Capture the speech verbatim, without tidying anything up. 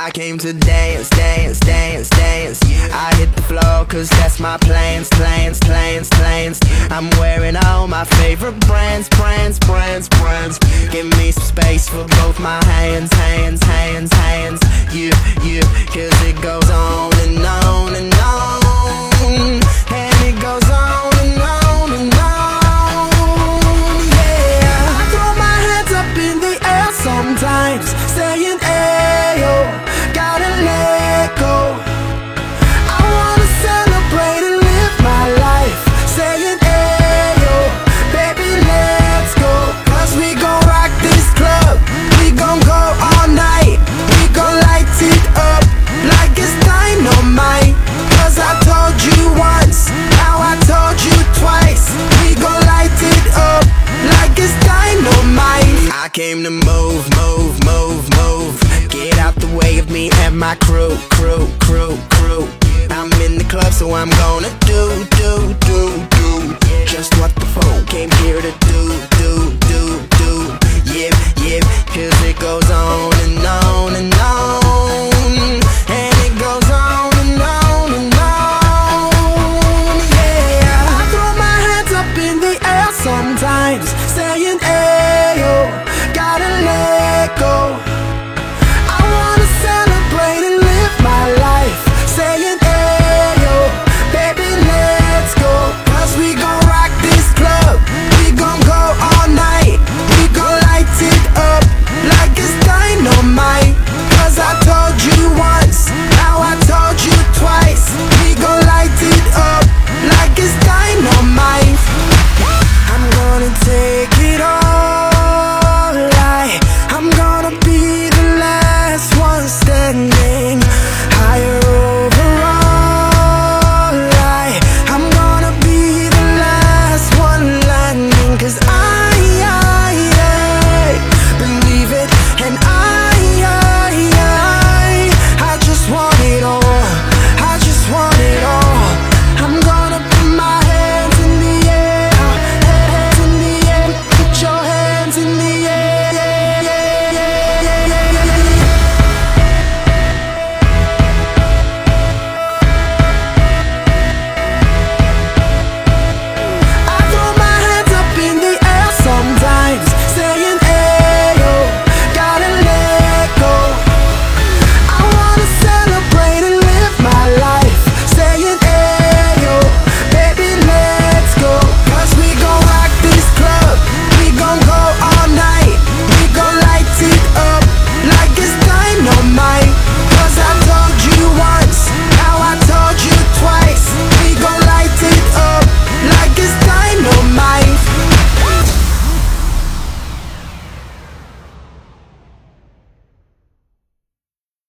I came to dance, dance, dance, dance. I hit the floor cause that's my plans, plans, plans, plans. I'm wearing all my favorite brands, brands, brands, brands. Give me some space for both my hands, hands, hands, hands. Yeah, yeah, cause it goes on and on and on. And it goes on and on and on. Yeah, I throw my hands up in the air sometimes, saying ayo, gotta let go. I wanna celebrate and live my life, saying ayo, baby let's go. Cause we gon' rock this club, we gon' go all night. We gon' light it up like it's dynamite. Cause I told you once, now I told you twice. We gon' light it up like it's dynamite. I came to move, move, move, move. Get out the way of me and my crew, crew, crew, crew. I'm in the club so I'm gonna do, do, do